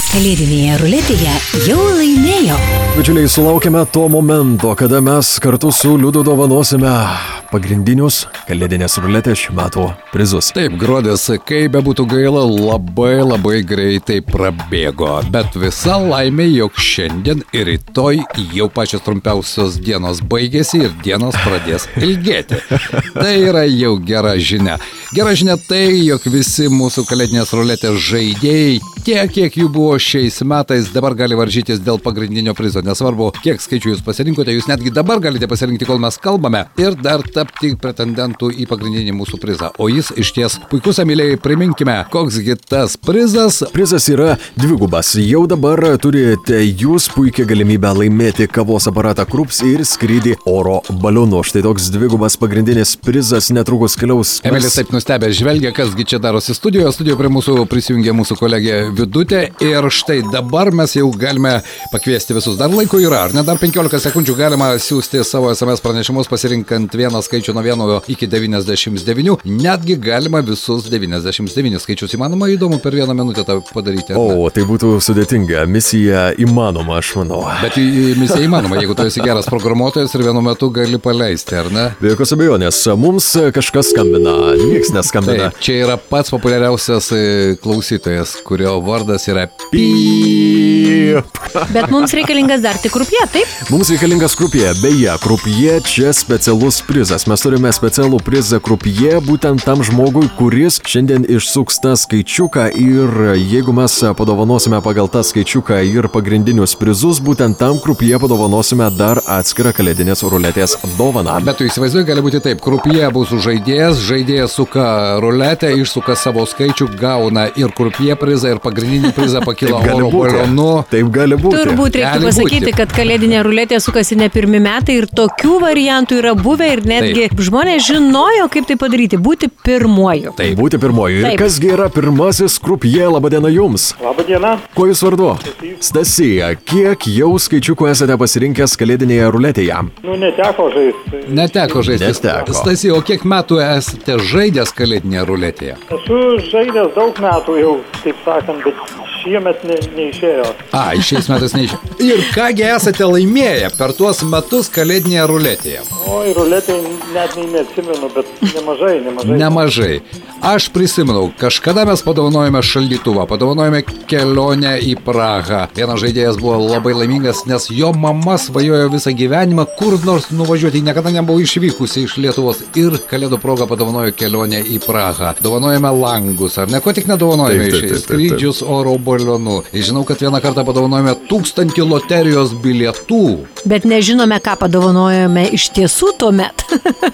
Kalėdinėje ruletėje jau laimėjo. Bičiuliai, sulaukėme to momento, kada mes kartu su Liudu dovanosime pagrindinius kalėdinės ruletės šių metų prizus. Taip, gruodis, kaip bebūtų gaila, labai greitai prabėgo. Bet visa laimė, jog šiandien ir rytoj jau pačios trumpiausios dienos baigėsi ir dienos pradės ilgėti. Tai yra jau gera žinia. Gera žinia tai, jog visi mūsų kalėdinės ruletės žaidėjai, tiek kiek jų buvo šiais metais, dabar gali varžytis dėl pagrindinio prizo. Nesvarbu, kiek skaičių jūs pasirinkote, jūs netgi dabar galite pasirinkti, kol mes kalbame, ir dar tapti pretendentų į pagrindinį mūsų prizą. O jis išties puikus, amylėjai, priminkime, koksgi tas prizas. Prizas yra dvigubas. Jau dabar turite jūs puikią galimybę laimėti kavos aparatą Krups ir skrydį oro balionu. Štai toks dvigubas pagrindinis prizas netrukus keliaus. Emilis taip nustebęs žvelgia, kasgi čia darosi studijoje. Studijoje prie mūsų prisijungė mūsų kolegė Vidutė. Ir štai dabar mes jau galime pakviesti visus. Dar laiko yra, ar ne? Dar 15 sekundžių galima siūsti savo SMS pranešimus, pasirinkant vieną skaičių nuo 1 iki 99. Netgi galima visus 99 skaičius. Įmanoma, įdomu per vieną minutę tą padaryti. O, tai būtų sudėtinga. Misija įmanoma, aš manau. Bet misija įmanoma, jeigu tu esi geras programuotojas ir vienu metu gali paleisti, ar ne? Be jokios abejonės. Mums kažkas skambina, nieks neskambina. Taip, čia yra pats populiariausias klausytojas, kurio vardas yra Pyp. Bet mums reikalingas dar tik krupje, taip? Mums reikalingas krupje. Beje, krupje čia specialus prizas. Mes turime specialų prizą krupje būtent tam žmogui, kuris šiandien išsuks tą skaičiuką, ir jeigu mes padovanosime pagal tą skaičiuką ir pagrindinius prizus, būtent tam krupje padovanosime dar atskirą kalėdinės ruletės dovaną. Bet tu įsivaizduoji, gali būti taip, krupje bus žaidėjas suka ruletę, išsuka savo skaičių, gauna ir krupje prizą, ir pagrindinį prizą pakilo oro balionu. Taip gali būti. Turbūt reiktų pasakyti, kad kalėdinė ruletė sukasi ne pirmi metai ir tokių variantų yra buvę ir netgi žmonės žinojo, kaip tai padaryti, būti pirmuoju. Taip, būti pirmuoju. Ir kasgi yra pirmasis krupje? Labadiena jums. Labadiena. Kuo jūs vardu? Stasija, kiek jau skaičiukų esate pasirinkęs kalėdinėje ruletėje? Neteko žaisti. Neteko žaisti. Stasija, o kiek metų esate žaidęs kalėdinėje ruletėje? Esu žaidęs daug metų jau, taip sakant, bet šiemet neišėjo. Šiais metais neišėjo. Ir kągi esate laimėję per tuos metus kalėdinėje ruletėje? Oi, ruletė net neatsimenu, bet nemažai. Nemažai. Aš prisimenu, kažkada mes padovanojome šaldytuvą, padovanojome kelionę į Prahą. Vienas žaidėjas buvo labai laimingas, nes jo mama svajojo visą gyvenimą kur nors nuvažiuoti, niekada nebuvo išvykusi iš Lietuvos ir kalėdų proga padovanojo kelionę į Prahą. Dovanojame langus, ar ne, ko tik nedovanojame iš skrydžius oro balionu. Žinau, kad vieną kartą padovanojame 1000 loterijos bilietų. Bet nežinome, ką padovanojame iš tiesų tuomet.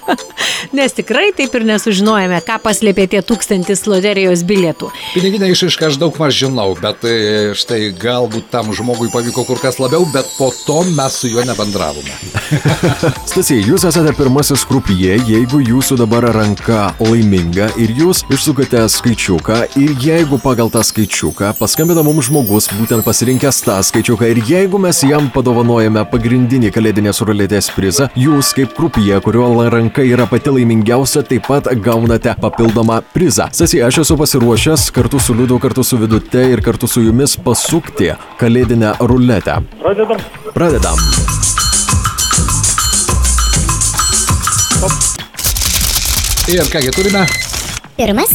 Nes tikrai taip ir nesužinojame, ką paslėpė tie 1000 loterijos bilietų. Piniginę išraišką aš daug maž žinau, bet štai galbūt tam žmogui pavyko kur kas labiau, bet po to mes su juo nebendravome. Stasija, jūs esate pirmasis krupje, jeigu jūsų dabar ranka laiminga ir jūs išsukate skaičiuką, ir jeigu pagal tą skaičiuką paskambina mums žmogus, būtent pasirinkęs tą skaičiuką, ir jeigu mes jam padovanojame pagrindinį kalėdinės ruletės prizą, jūs kaip krupje, kurio ranka yra pati laimingiausia, taip pat gaunate papildomą prizą. Stasija, aš esu pasiruošęs kartu su Liudu, kartu su Vidute ir kartu su jumis pasukti kalėdinę ruletę. Pradedam. Ir kągi turime? Pirmas.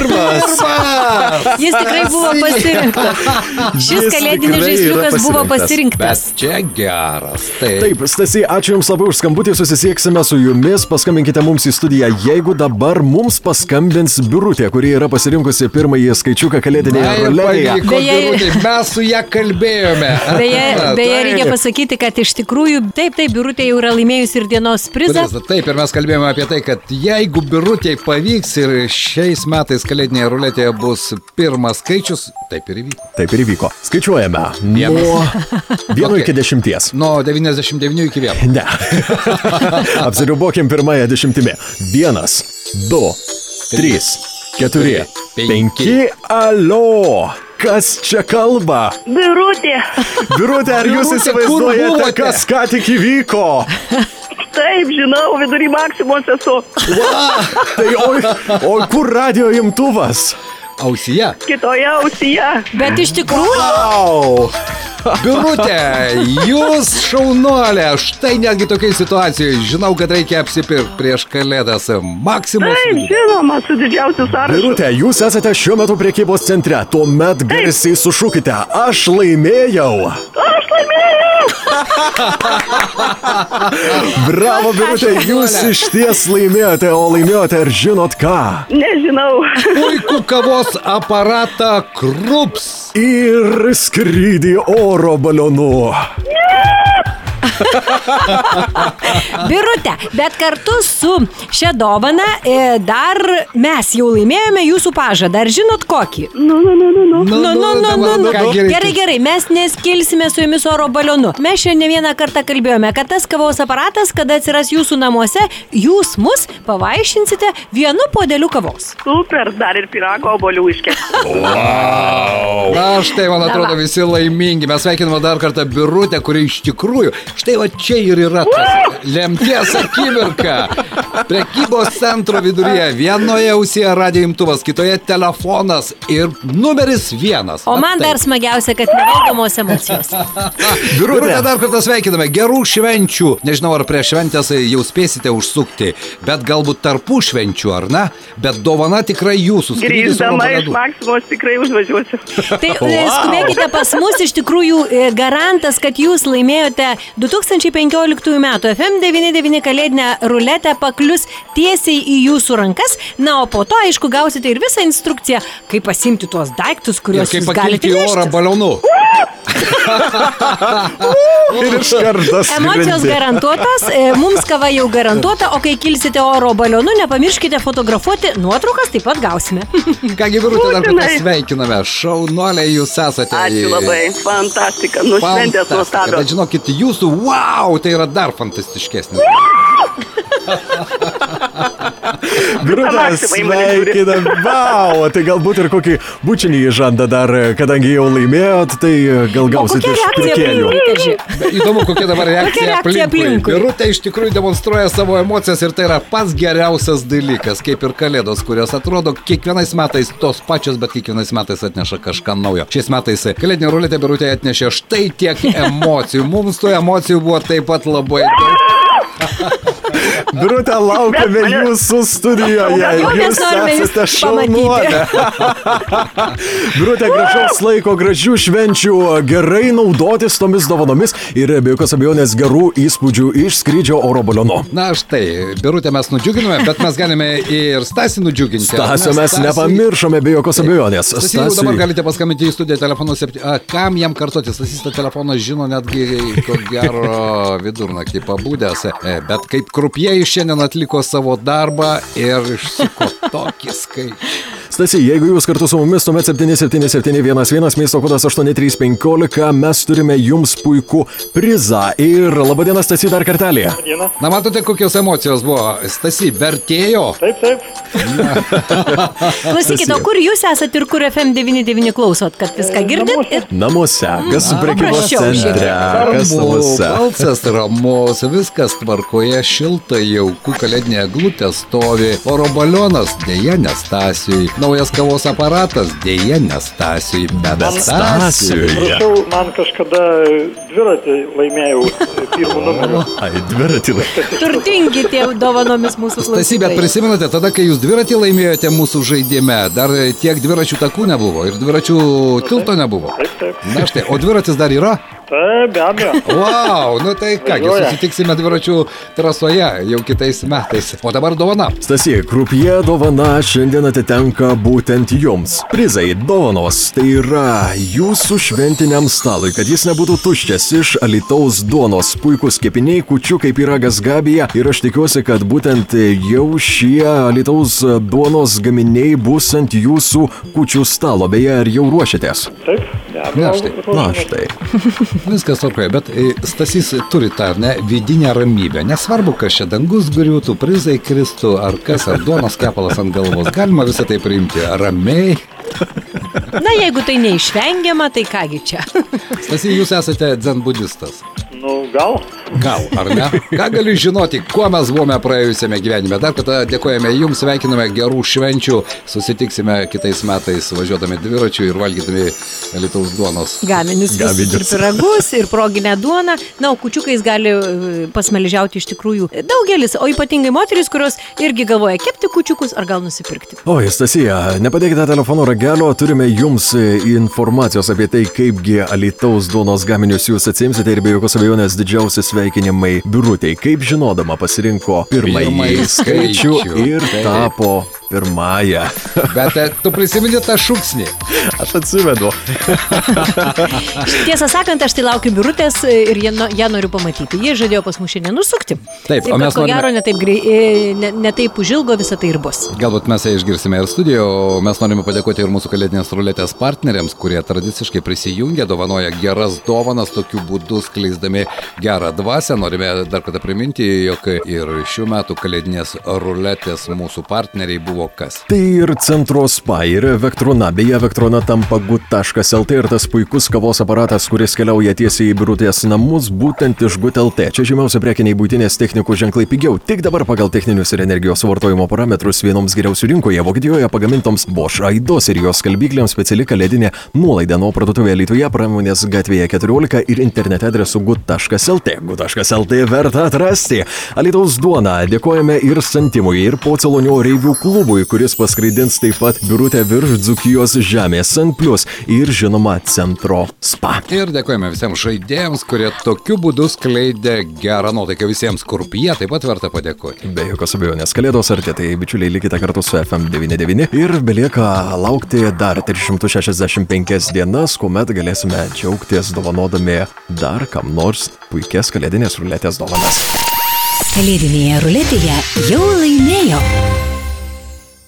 Jis tikrai buvo pasirinktas. Šis kalėdinis žaisliukas buvo pasirinktas. Bet čia geras. Taip, Stasija, ačiū Jums labai už skambutį, susisieksime su Jumis, paskambinkite mums į studiją, jeigu dabar mums paskambins Birutė, kuri yra pasirinkusi pirmąjį skaičiuką kalėdinėje ruletėje. Mes su ją kalbėjome. Beje, reikia pasakyti, kad iš tikrųjų, taip, Birutė jau yra laimėjusi ir dienos prizą. Taip, ir mes kalbėjome apie tai, kad jeigu Birutė pavyks ir šiais metais kalėdinėje ruletėje bus pirmas skaičius, taip ir įvyko. Taip ir įvyko. Skaičiuojame nuo 1 iki 10. Nuo 99 iki 1. Ne. Apsiribokim pirmąją 10. 1, 2, 3, 4, 5. Alio! Kas čia kalba? Birutė. Birutė, ar jūs įsivaizduojate, kas ką tik įvyko? Taip, žinau, vidury Maksimos esu. Tai, o kur radio imtuvas? ausyje. Kitoje ausyje. Bet iš tikrųjų... Wow. Birutė, jūs šaunuolė, štai netgi tokiai situacijai. Žinau, kad reikia apsipirkti prieš kalėdas. Maksimos. Taip, žinoma, su didžiausiu sąrašu. Birutė, jūs esate šiuo metu prekybos centre. Tuomet garsiai sušūkite. Aš laimėjau. Aš laimėjau. Bravo, Birutė, jūs iš ties laimėjote, o laimėjote ir žinot ką? Nežinau. Puikų kavos aparatą Krups. Ir skrydį oro balionu. Birutė, bet kartu su šia dovana dar mes jau laimėjome jūsų pažadą. Ar žinot kokį? Nu. Gerai, mes neskilsime su jumis oro balionu. Mes šiandien ne vieną kartą kalbėjome, kad tas kavos aparatas, kada atsiras jūsų namuose, jūs mus pavaišinsite vienu puodeliu kavos. Super, dar ir pyrago obuolių iškepti. Na, štai, man atrodo, visi laimingi. Mes sveikiname dar kartą Birutę, kuri iš tikrųjų, štai va čia ir yra tas lemties akimirka. Prekybos centro viduryje, vienoje ausyje radijo imtuvas, kitoje telefonas ir numeris 1. O man dar smagiausia, kad nevaldomos emocijos. Birutę dar kartą sveikiname, gerų švenčių. Nežinau, ar prie šventės jau spėsite užsukti, bet galbūt tarpų švenčių, ar ne? Bet dovana tikrai jūsų. Grįždama iš Maksimos tikrai užvažiuosiu. Tai skubėkite pas mus, iš tikrųjų garantas, kad jūs laimėjote 2015 metų FM99 kalėdinę ruletę paklius tiesiai į jūsų rankas. Na, o po to, aišku, gausite ir visą instrukciją, kaip pasimti tuos daiktus, kuriuos jūs galite neštis. Oro balionu. Ir iš kartas. Emocijos garantuotas, mums kava jau garantuota, o kai kilsite oro balionu, nepamirškite fotografuoti nuotraukas, taip pat gausime. Kągi, Birutė, dar kartą sveikiname. Šaunuoliai jūs esate. Ačiū labai, fantastika, nušventės nuostabios. Bet žinokit, jūsų, wow, tai yra dar fantastiškesnis. Birutė, sveikinam. Wow, tai galbūt ir kokį bučinį žandą dar, kadangi jau laimėjot, tai gal gausit iš pirkėjų. Įdomu, kokia dabar reakcija aplinkui. Birutė iš tikrųjų demonstruoja savo emocijas ir tai yra pats geriausias dalykas, kaip ir kalėdos, kurios atrodo kiekvienais metais tos pačios, bet kiekvienais metais atneša kažką naujo. Šiais metais kalėdinė ruletė Birutė atnešė štai tiek emocijų. Mums tų emocijų buvo taip pat labai daug. Birutė, laukiame jūsų studijoje. Jūs esate šaunuolė. Birutė, gražaus laiko, gražių švenčių, gerai naudotis tomis dovanomis ir be jokios abejonės gerų įspūdžių iš skrydžio oro balionu. Na štai, Birutė mes nudžiuginome, bet mes galime ir Stasį nudžiuginti. Stasio mes nepamiršome be jokios abejonės. Stasį, dabar galite paskambinti į studiją telefonu 7. Kam jam kartoti? Stasys tą telefoną žino netgi, ko gero, vidurnaktį pabūdęs. Bet kaip krupieji šiandien atliko savo darbą ir išsuko tokį skaičių. Stasy, jeigu jūs kartu su mumis, tuomet 77711, miesto kodas 8315, mes turime jums puikų prizą. Ir labadiena, Stasy, dar kartelį. Na, matote, kokios emocijos buvo. Stasy, vertėjo? Taip. Klausykite, o kur jūs esat ir kur FM99 klausot, kad viską girdit? Namuose, kas prekybos centre, kas namuose. Balsas ramus, viskas tvarkoje, šilta, jauku, kalėdinė eglutė stovi, oro balionas, dėja ne Stasiui, naujas kavos aparatas, dėja ne Stasiui, bet Stasiui. Prašau, man kažkada dviratį laimėjau pirmų numerių. Ai, dviratį. Turtingi tie dovanomis mūsų klausytojai. Stasy, bet prisimenate, tada, kai jūs dviratį laimėjote mūsų žaidime, dar tiek dviračių takų nebuvo ir dviračių tilto nebuvo. Taip. Na štai, o dviratis dar yra? Taip, be abejo. Wow, nu tai kągi, susitiksime dviračių trasoje jau kitais metais. O dabar dovana. Stasy, krupjė dovana šiandien atitenka būtent jums. Prizai, dovanos, tai yra jūsų šventiniam stalui, kad jis nebūtų tuščias, iš Alytaus duonos. Puikus kepiniai, kūčiukai, pyragas Gabija. Ir aš tikiuosi, kad būtent jau šie Alytaus duonos gaminiai bus ant jūsų kūčių stalo. Beje, ar jau ruošiatės? Taip, be abejo. Na štai. Viskas tvarkoja, bet Stasys turi tą, ne, vidinę ramybę. Nesvarbu, kas čia dangus griūtų, prizai kristų, ar kas, ar duonos kepalas ant galvos. Galima visą tai priimti ramiai. Na, jeigu tai neišvengiama, tai kągi čia. Stasy, jūs esate dzenbudistas. Nu, gal. Gal, ar ne? Ką gali žinoti, kuo mes buvome praėjusiame gyvenime? Dar kartą dėkojame jums, sveikiname gerų švenčių, susitiksime kitais metais važiuodami dviračiu ir valgydami Alytaus duonos. Gaminius visus ir piragus, ir proginę duoną. Na, o kučiukais gali pasmeližiauti iš tikrųjų daugelis, o ypatingai moteris, kurios irgi galvoja kepti kučiukus ar gal nusipirkti. O, Stasija, nepadėkite telefono ragelio, turime jums informacijos apie tai, kaipgi Alytaus duonos gaminius jūs atsimsite ir be jokios abejonės didžiausi sveikinimai Birutei, kaip žinodama pasirinko pirmąjį skaičių ir tapo pirmąją. Bet tu prisimeni tą šūksnį? Aš atsimenu. Tiesą sakant, aš tai laukiu Birutės ir ją noriu pamatyti. Jie žadėjo pas mus šiandien užsukti. Taip, o mes ko gero ne taip užilgo visą tai ir bus. Galbūt mes ją išgirsime ir studijoje, o mes norime padėkoti ir mūsų kalėdinės ruletės partneriams, kurie tradiciškai prisijungia, dovanoja geras dovanas, tokiu būdu skleisdami gerą dvasią. Norime dar kartą priminti, jog ir šių metų kalėdinės ruletės mūsų partneriai buvo kas? Tai ir Centro Spa, ir Vektrona. Beje, Vektrona tampa gut.lt ir tas puikus kavos aparatas, kuris keliauja tiesiai į Birutės namus, būtent iš gut.lt. Čia žymiausia prekiniai būtinės technikų ženklai pigiau. Tik dabar pagal techninius ir energijos suvartojimo parametrus vienoms geriausių rinkoje Vokietijoje pagamintoms Bosch Aidos ir jos skalbyklėms speciali kalėdinė nuolaida. Nuo parduotuvė Alytuje, Pramonės gatvėje 14 ir internete adresu gut.lt. Gut.lt verta atrasti. Alytaus duona. Dėkojame ir Santimui, ir Pocelonio Reivių klubui, kuris paskraidins taip pat Birutę virš Dzūkijos žemės San Plius ir žinoma Centro Spa. Ir dėkojame visiems žaidėjams, kurie tokiu būdu skleidė gerą nuotaiką visiems, kurpie taip pat verta padėkoti. Be jokios abejonės, kalėdos artėja, tai bičiuliai likite kartu su FM99 ir belieka laukti dar 365 dienas, kuomet galėsime džiaugtis dovanodami dar kam nors puikias kalėdinės ruletės dovanas. Kalėdinėje ruletėje jau laimėjo